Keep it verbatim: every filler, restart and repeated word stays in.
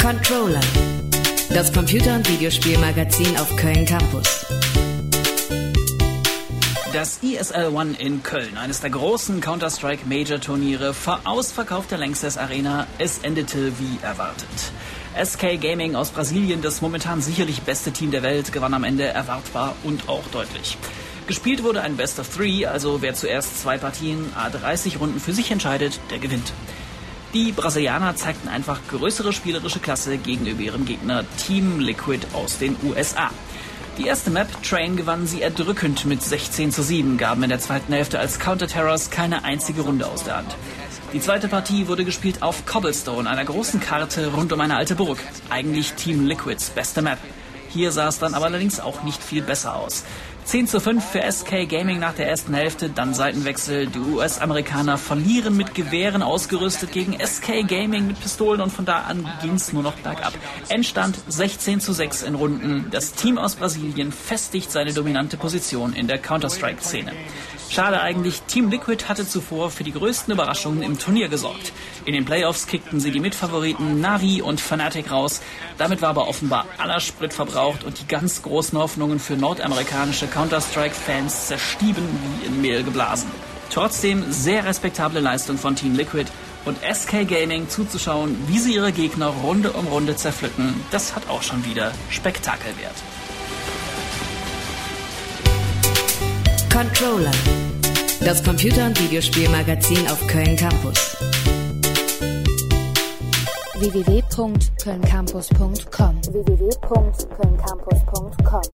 Controller, das Computer- und Videospielmagazin auf Köln Campus. Das E S L One in Köln, eines der großen Counter-Strike-Major-Turniere, verausverkauft der Lanxess Arena. Es endete wie erwartet. S K Gaming aus Brasilien, das momentan sicherlich beste Team der Welt, gewann am Ende erwartbar und auch deutlich. Gespielt wurde ein Best of Three, also wer zuerst zwei Partien à dreißig Runden für sich entscheidet, der gewinnt. Die Brasilianer zeigten einfach größere spielerische Klasse gegenüber ihrem Gegner Team Liquid aus den U S A. Die erste Map, Train, gewannen sie erdrückend mit sechzehn zu sieben, gaben in der zweiten Hälfte als Counter-Terrors keine einzige Runde aus der Hand. Die zweite Partie wurde gespielt auf Cobblestone, einer großen Karte rund um eine alte Burg. Eigentlich Team Liquids beste Map. Hier sah es dann aber allerdings auch nicht viel besser aus. zehn zu fünf für S K Gaming nach der ersten Hälfte, dann Seitenwechsel. Die U S-Amerikaner verlieren mit Gewehren ausgerüstet gegen S K Gaming mit Pistolen und von da an ging's nur noch bergab. Endstand sechzehn zu sechs in Runden. Das Team aus Brasilien festigt seine dominante Position in der Counter-Strike-Szene. Schade eigentlich, Team Liquid hatte zuvor für die größten Überraschungen im Turnier gesorgt. In den Playoffs kickten sie die Mitfavoriten Navi und Fnatic raus. Damit war aber offenbar aller Sprit verbraucht und die ganz großen Hoffnungen für nordamerikanische Counter-Strike-Fans zerstieben wie in Mehl geblasen. Trotzdem sehr respektable Leistung von Team Liquid und S K Gaming zuzuschauen, wie sie ihre Gegner Runde um Runde zerpflücken, das hat auch schon wieder Spektakelwert. Controller, das Computer- und Videospielmagazin auf Köln Campus. w w w punkt köln campus punkt com w w w punkt köln campus punkt com